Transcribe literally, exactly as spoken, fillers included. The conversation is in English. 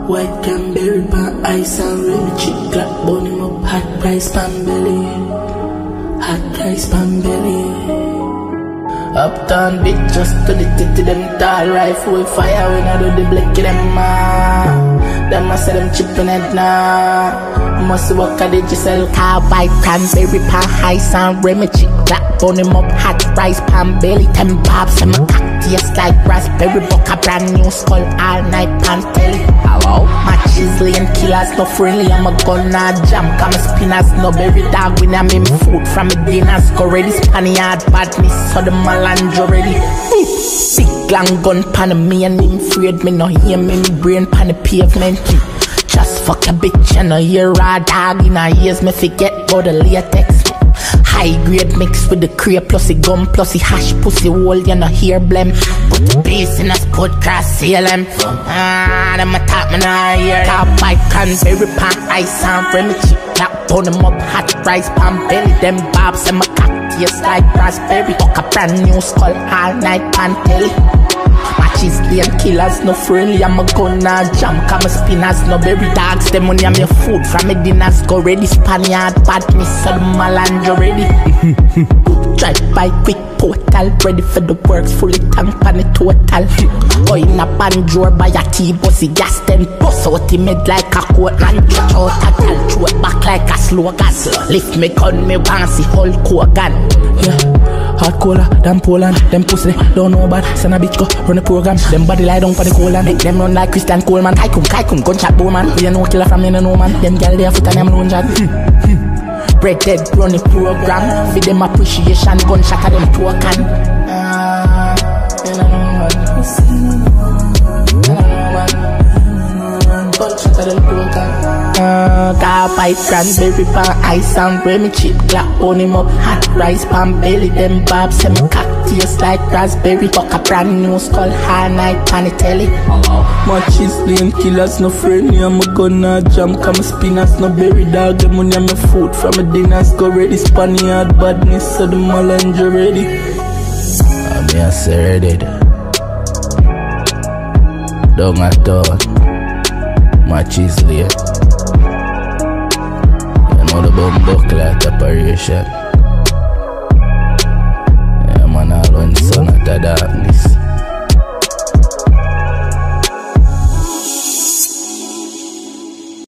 White cranberry pan ice and rim. Chick clap bun him up. Hot rice pan belly. Hot rice pan belly. Uptown bitch just to the titty them tall rifle fire when I do the black them ah. Them I say them chippin' it now. Must work at the Giselle car white cranberry pan ice and rim. Chick clap bun him up. Hot rice pan belly. Ten bobs and my cock taste like raspberry. Buck a brand new skull all night pan telly. Hello, my chisel and killers no friendly. I'm a gunna jam, come a spinners no berry dog. When I'm in food from a dinners go ready. Spaniard badness so the melange already. Big long gun pan me and him afraid me no hear me brain pan the pavement. Just fuck a bitch and no hear a dog in her ears. Me forget about the latex. High grade mix with the crepe plus the gum plus the hash pussy hole, you know hear blem. Put the bass in a sport cross C L M. Ah, them a top me now hear. Top white cranberry pan ice and rim. Chick clap bun them up. Hot rice pan belly. Them bobs and my cock taste like raspberry. Fuck a brand new skull all night pan telly. Matches and killers no friendly. I'm a gunna jam, come a spinners no berry dogs. Them money I'm your food from a dinners go ready. Spaniard badness so the melange already. Drive by quick portal, ready for the works, fully tank on the total. Go in a banjo by a T-bossy gas, then bust out him head like a coat and church out a tal, throw it back like a slogan. Lift me gun, me want see Hulk Hogan. Yeah. Hard cola, damn Poland, them pussy, don't know bad. Send a bitch go, run the program. Them body lie down for the colon. Make them run like Christian Coleman. Kaikum, kaikum, gunshot bowman. We a no killer from me no man. Them gal there foot and them lone jad. Bread dead, run the program. Feed them appreciation, gunshot at them token. Ah, you know man. Gunshot at them token. Uh, car pipe, cranberry pan, ice and rim. Chip clap on him up. Hot rice pan belly. Them bobs and my cock taste like raspberry. Fuck a brand new skull all night pan the telly. My chisel and killers no friendly. I'm a gunna jam, come a spinners no berry dog. Them money I'm a food from a dinners go ready. Spaniard badness so the melange ready. I mean I say ready. Don't at all. My chisel yeah. You know the bum buckler operation. Yeah man, I run son of the darkness.